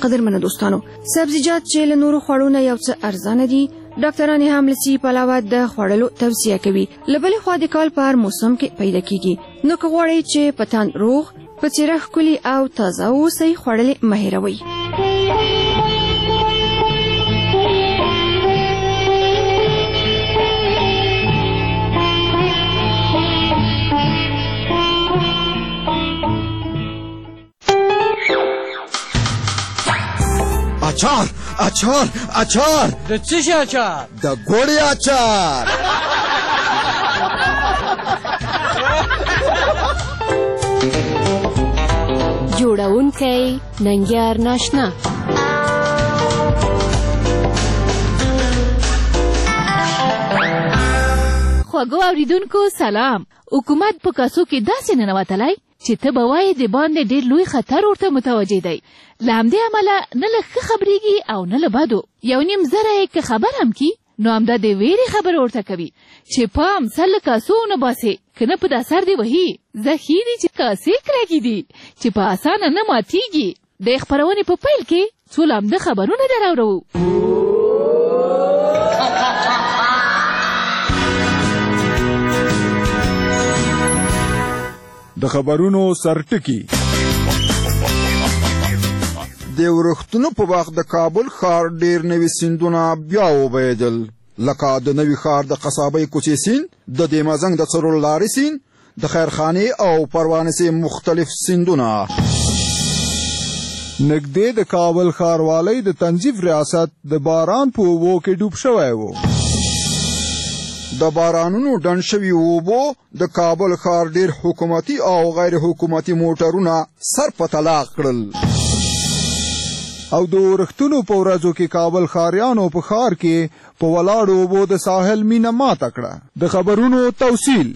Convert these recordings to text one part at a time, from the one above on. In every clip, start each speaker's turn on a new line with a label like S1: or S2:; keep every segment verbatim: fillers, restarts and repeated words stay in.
S1: قدرمنو دوستانو سبزیجات چې له نورو خوړو نه یو څه ارزانه دي ډاکټران یې هم له صحي پلوه د خوړلو توصیه کوي. له بلې خوا د کال په هر موسم کې پیدا کیږي نو که غواړئ چې په تن روغ په څېره ښکلي او تازه واوسئ خوړل یې مه هېروئ.
S2: اچار اچار اچار
S3: د څه شي اچار؟
S2: د ګوړې اچار.
S4: جوړونکی ننګیار ناشنا.
S5: خوږو اوریدونکو سلام. حکومت په کاسو کې داسې ننوتلی چې ته به وایې د باندې ډېر لوی خطر ورته متوجه دی. له همدې امله نه له ښه خبرېږي او نه له بدو. یو نیم زره یې که خبر هم کي نو همدا د ویرې خبره ورته کوي چې پام سر له کاسو ونه باسې که نه په دا سر دې وهي. زخي دي چې کاسې کلکې دي چې په اسانه نه ماتېږي. د خپرونې په پیل کې څو لامده خبرونه در اورو.
S6: د خبرونو سرټکی.
S2: د ورښتونو په وخت د کابل ښار ډېر نوي سیندونه بیا وبهېدل، لکه د نوي ښار د قصابۍ کوڅې سیند، د دیمزنګ د څلور لارې سیند، د خیرخانې او پروانسې مختلف سیندونه.
S6: نږدې د کابل ښاروالۍ د تنظیف ریاست د باران په اوبو کې ډوب شوی و.
S2: د بارانونو ډنډ شوي اوبو د کابل ښار ډېر حکومتي او غیر حکومتي موټرونه سر په طلاق کړل.
S6: او د ورښتونو په ورځو کې کابل ښاریانو په ښار کې په ولاړو اوبو د ساحل مینه ماته کړه. د خبرونو توصیل.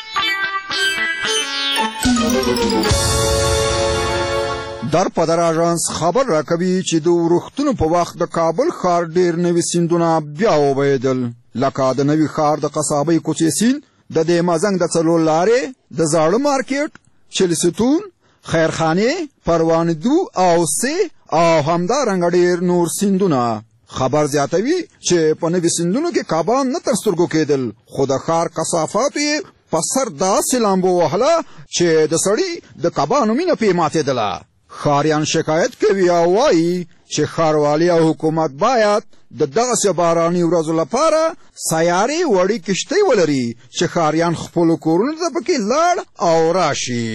S2: در په در اژانس خبر راکوي چې د ورښتونو په وخت د کابل ښار ډېر نوي سیندونه بیا وبهېدل، لکه د نوي ښار د قصابۍ کوڅې سیند، د دیمزنګ د څلور لارې، د زاړه مارکیټ، چلستون، خیرخانې، پروانه‌دو او سې او همدارنګه ډېر نور سیندونه. خبر زیاتوي چې په نوي سیندونو کې کبان نه تر سترګو کېدل، خو د ښار کثافاتو یې په سر داسې لامبو وهله چې د سړي د کبانو مینه پې ماتېدله. ښاریان شکایت کوي او وایي چې ښاروالي او حکومت باید د دغسې باراني ورځو لپاره سیارې وړې کښتۍ ولري چې ښاریان خپلو کورونو ته پکې لاړ او راشي.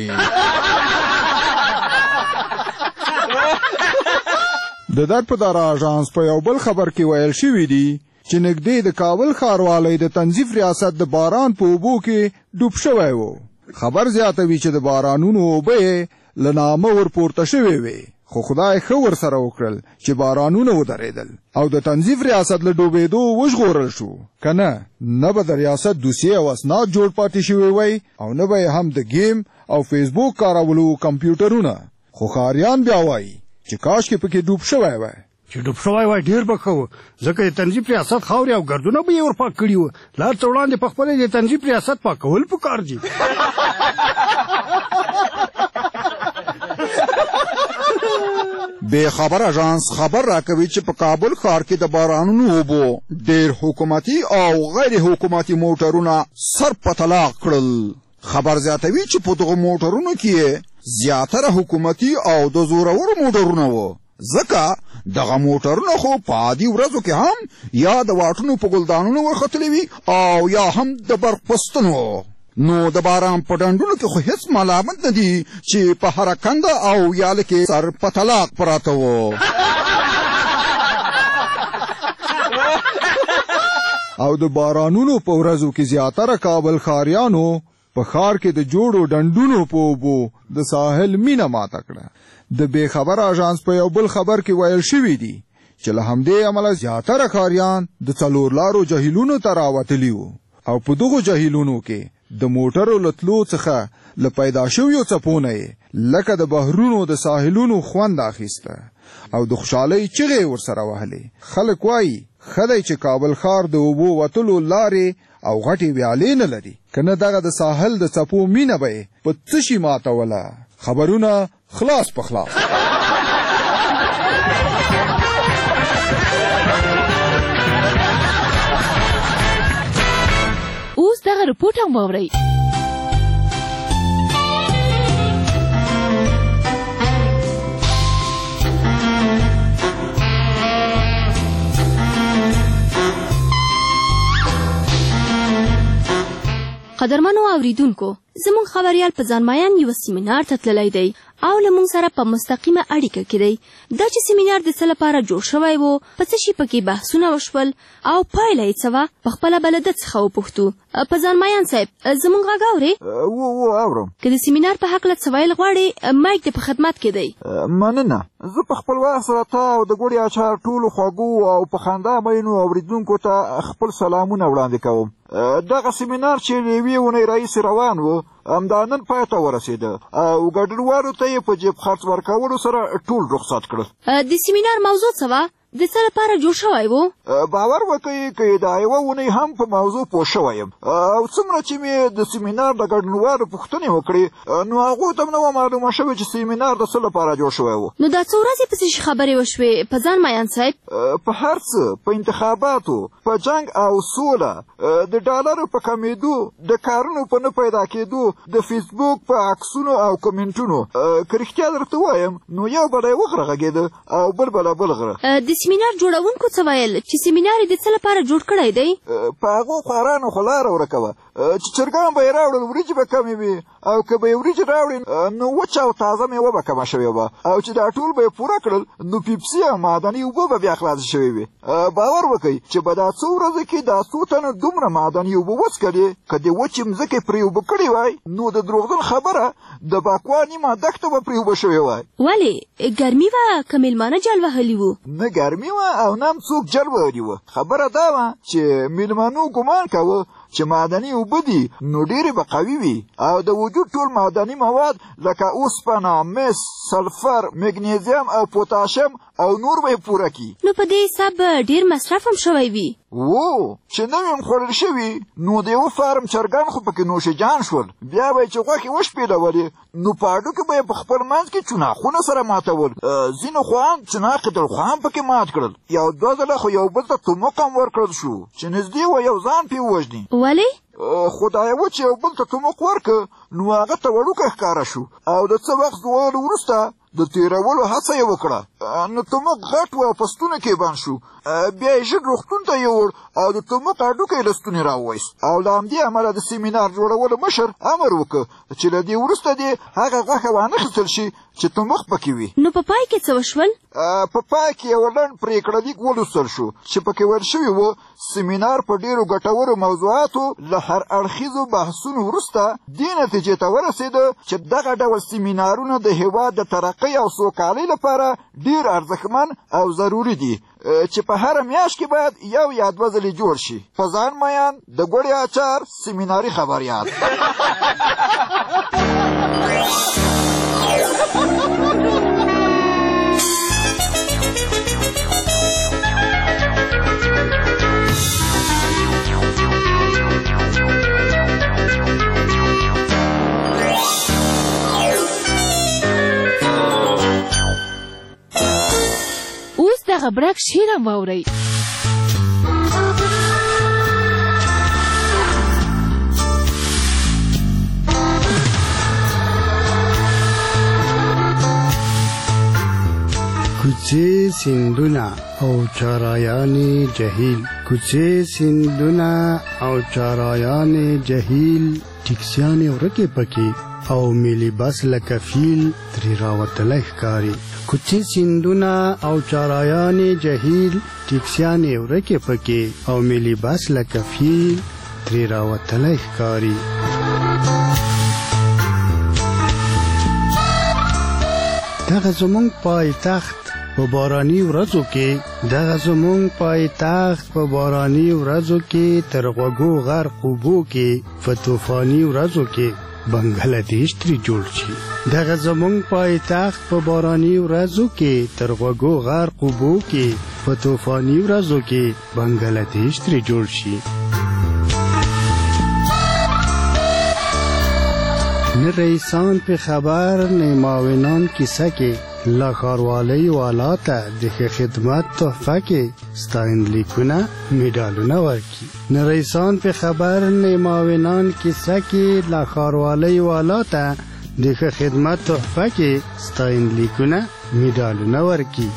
S6: د در په در اژانس په یو بل خبر کې ویل شوي دي چې نږدې د کابل ښاروالۍ د تنظیف ریاست د باران په اوبو کې ډوب شوی و. خبر زیاتوي چې د بارانونو اوبه یې له نامه ورپورته شوې وې، خو خدای ښه ورسره وکړل چې بارانونه ودرېدل او د تنظیف ریاست له ډوبېدو وژغورل شو. که نه نه به د ریاست دوسیې او اسناد جوړ پاتې شوي وی او نه به هم د گیم او فیسبوک کارولو کمپیوټرونه. خو ښاریان بیا وایي چې کاشکې پکې ډوب شوی وی.
S7: چې ډوب شوی وای ډېر به ښه و، ځکه د تنظیف ریاست خاورې او ګردونه به یې ورپاک کړي وو. لا څه وړاندې په خپله د تنظیف ریاست پاکول پکار دي.
S2: بے خبر اژانس خبر راکوي چې په کابل ښار کې د بارانونو اوبو ډېر حکومتي او غیر حکومتي موټرونه سر په طلاق کړل. خبر زیاتوي چې په دغو موټرونو کې زیاتره حکومتي او د زورورو موټرونه وو، ځکه دغه موټرونه خو په عادي ورځو کې هم یا د واټونو په ګلدانونو ورختلي وي او یا هم د برق پستونو. نو د باران په ډنډونو کې خو هیڅ ملامت نه دي چې په هره کنده او یاله کې سر په طلاق پراته وو.
S6: او د بارانونو په ورځو کې زیاتره کابل ښاریانو په ښار کې د جوړو ډنډونو په اوبو د ساحل مینه ماته کړه. د بې خبر اژانس په یو بل خبر کې ویل شوي دي چې له همدې امله زیاتره ښاریان د څلور لارو جهیلونو ته راوتلي وو او په دغو جهیلونو کې د موټرو له تلو څخه له پیدا شویو څپو نه یې لکه د بحرونو د ساحلونو خوند اخیسته او د خوشحالۍ چغې ورسره وهلې. خلک وایي ښه دی چې کابل ښار د اوبو وتلو لارې او غټې ویالې نه لري، که نه دغه د ساحل د څپو مینه به یې په څه شي ماتوله. خبرونه خلاص په خلاص.
S5: رپورټ هم واورئ.
S3: قدرمنو اوریدونکو، زموږ خبريال په ځانمایان یو سیمینار ته تللی دی او له موږ سره په مستقیمه اړیکه کې دی. دا چې سیمینار د څه لپاره جوړ شوی و، په څه شي پکې بحثونه وشول او پایله یې څه وه، په خپله به له ده څخه وپوښتو. په ځانمایان صاحب، زموږ غږ اورې؟
S2: و و اورم.
S3: که د سیمینار په هکله څه ویل غواړې، مایک دې په خدمت کې دی.
S2: مننه. زه په خپل وخت سره تا او د ګوړې اچار ټولو خوږو او په خندا مینو اوریدونکو ته خپل سلامونه وړاندې کوم. دغه سیمینار چې له یوې اونۍ راهیسې روان و، همدا نن پای ته ورسېده او ګډونوالو ته یې په جیب خرڅ ورکولو سره ټول رخصت کړل.
S3: د سیمینار موضوع څه وه؟ د څه لپاره جوړ شوی و؟
S2: باور وکړئ که دا یوه اونۍ هم په موضوع پوه شوی یم او څومره چې مې د سیمینار د ګډونوالو پوښتنې وکړې، نو هغو ته هم نه وه معلومه شوې چې سیمینار د څه لپاره جوړ شوی و.
S3: نو دا څو ورځې په څه شي خبرې وشوې په ځانمایان صاحب؟
S2: په هر څه، په انتخاباتو، په جنګ او سوله، د ډالرو په کمیدو، د کارونو په نه پیدا کېدو، د فیسبوک په عکسونو او کمنټونو. که رښتیا درته ووایم نو یو بله یې وغره غږېده او بل بله بل غره.
S3: د سیمینار جوړونکو څه ویل چې سیمینار یې د څه لپاره جوړ کړی دی؟
S2: په هغو خوارانو خو لاره ورکه وه چې چرګان به یې راوړل وریجې به کمې وي، او که به یې وریجې راوړي نو وچه او تازه میوه به کمه شوې وه، او چې دا ټول به یې پوره کړل نو پیپسي او معدني اوبه به بیا خلاصې شوې وي. باور وکئ چې به دا څو ورځې کې دا څو تنه دومره معدني اوبه وڅکلې، که د وچې مځکې پرې اوبه کړې وای نو د دروغجن خبره د باکوا نیمه دښته به پرې اوبه شوې وای.
S3: ولې ګرمي وه که میلمانه جل وهلي وو؟
S2: نه ګرمي وه او نه هم څوک جل وهلي وه. خبره دا وه چې میلمنو ګمان کوه چې معدني اوبه دي نو ډېرې به قوي وي او د وجود ټول معدني مواد لکه اوسپنه، مس، سلفر، مګنیزیم او پوتاشیم او نور به یې پوره کړي.
S3: نو په دې حساب به ډېر مصرف هم شوی وي.
S2: و چې نوي هم خوړل شوي نو د یوه فارم چرګان خو پکې نوشجان شول. بیا به یې چې غوښې وشپېلولې نو په هډوکو به یې په خپل منځ کې چناخونه سره ماتول. ځینو خو هم چناق دلخوا هم پکې مات کړل. یو دوه ځله خو یو بل ته تومق هم ورکړل شو چې نږدې وه یو ځان پې ووژني.
S3: ولې؟
S2: خو دا یوه چې یو بل ته تومق ورکړه نو هغه ته وړوکی ښکاره شو او د څه وخت ویلو وروسته د تېرولو هڅه یې وکړه، نو تومق غټ و او په ستونو کې بند شو. بیا یې ژر روغتون ته یوړ او د تومق هډوکی له ستونې راوویست او له همدې امله د سیمینار جوړولو مشر امر وکړ چې له دې وروسته دې هغه غوښه وانخیستل شي چې تومق پکې وي.
S3: نو په پای کې څه وشول؟
S2: په پای کې یو لنډ پرېکړه لیک ولوستل شو چې پکې ویل شوي وو سیمینار په ډېرو ګټورو موضوعاتو له هر اړخیزو بحثونو وروسته دې نتیجې ته ورسېده چې دغه ډول سیمینارونه د هېواد د ترقۍ او سوکالۍ لپاره ډېر ارزښتمن او ضروري دي چې په هره میاشت کې باید یو یا دوه ځلې جوړ شي. په ځان میان د ګوړې اچار سیمیناري خبریال.
S5: اوس دغه برک شعر هم واورئ.
S8: کوڅې سیندونه او چارایانې جهیل، کوڅې سیندونه او چارایانې جهیل، ټیکسیانې ورکې پکې او ملي بس لکه فیل ترې راوتلی ښکاري. کوڅې سیندونه او چارایانې جهیل، ټیکسیانې ورکې پکې او ملي بس لکه فیل ترې راوتلی ښکاري. دغه زمونږ پایتخت په باراني ورځو کې، دغه زمونږ پایتخت په باراني ورځو کې، تر غوږو غرق اوبو کې، په طوفاني ورځو کې بنگله دیش ترې جوړ شي. دغه زمونږ پایتخت په باراني ورځو کې، تر غوږو غرق اوبو کې، په طوفاني ورځو کې بنگله دیش ترې جوړ شي. نه رئیسان په خبر نه معاونان کیسه کې، لا ښاروالۍ والا ته د ښه خدمت تحفه کې ستاینلیکونه میډالونه ورکړي. نه رئیسان په خبر نه معاونان کیسه کې لا ښاروالۍ والا ته د ښه خدمت تحفه کې ستاینلیکونه میډالونه ورکړي.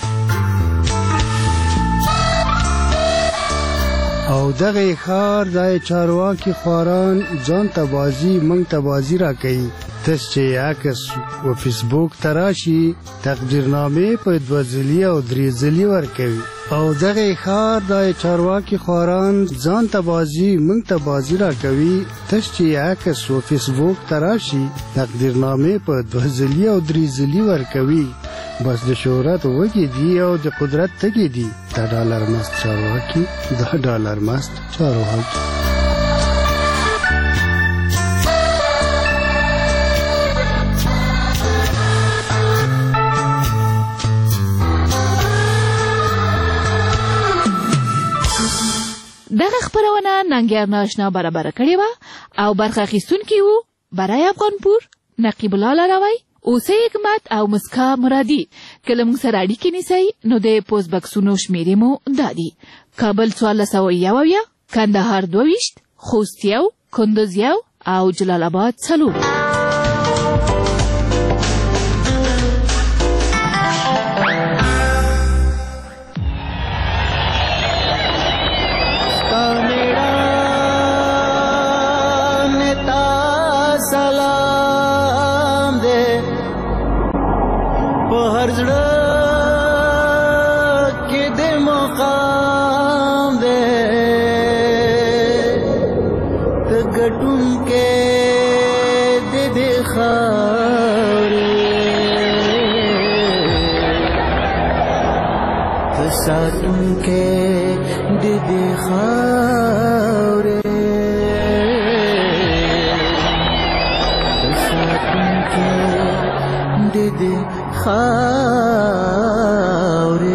S8: او دغه ښار د چارواکي خواران ځان ته بازي موږ ته بازي راکوي. تاسو چې عکس و فیسبوک ته راشي تقدیرنامې په دوه ځلي او درې ځلي ورکوي. او دغه ښار د چارواکي خواران ځان ته بازي موږ ته بازي راکوي. تاسو چې عکس و فیسبوک ته راشي تقدیرنامې په دوه ځلي او درې ځلي ورکوي. بس د شهرت وږي دي او د قدرت تږي دي. دا ډالر مست چارواکي دا ډالر مست چارواکي.
S5: دغه خبرونه ننګیار ناشنا برابر کړې وه او برخه اخیستونکي وو برای افغانپور نقیب الله لاروی، اوسه حکمت او مسکا مرادي. کله موږ سره اړیکې نیسئ نو د پوسټ بکسونو شمیرې مو دا دي: کابل څوارلس سوه یو اویا، کندهار دوه ویشت، خوست یو، کندوز یو او جلال آباد څلور.
S9: ساتون کے ددی خاورے ساتون کے ددی خاورے.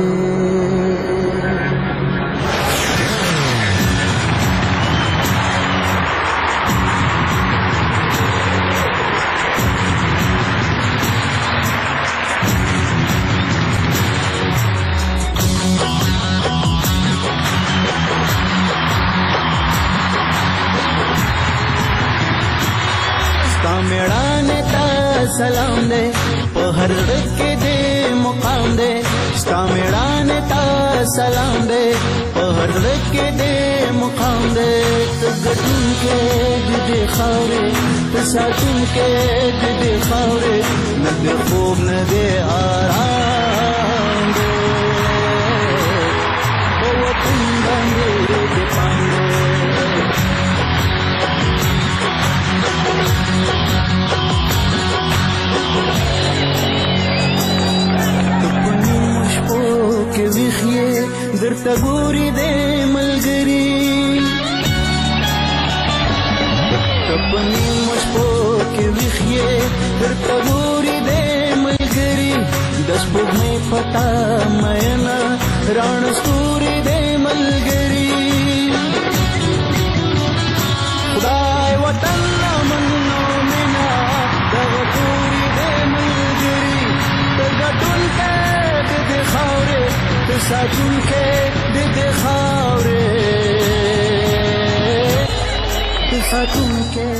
S9: میڑانے تا سلام دے پہر کے دے مقام دے. ستا میڑانے تا سلام دے پہر کے دے مقام دے. تگٹن کے ددے خاورے تساتن کے ددے خاورے. ندے خوب ندے آرام دے وطن باندے دے پاندے. درته ګوري د ملګري تپنی مشپو کې ویخې درته ګوري د ملګري. د سپوږمۍ پتا مینا رڼ ستوري د ملګري. خدای وطن منو مینا دغه ګوري د ملګري. تګټون کې د خاورې ساتون کے دد خاورے ساتون کے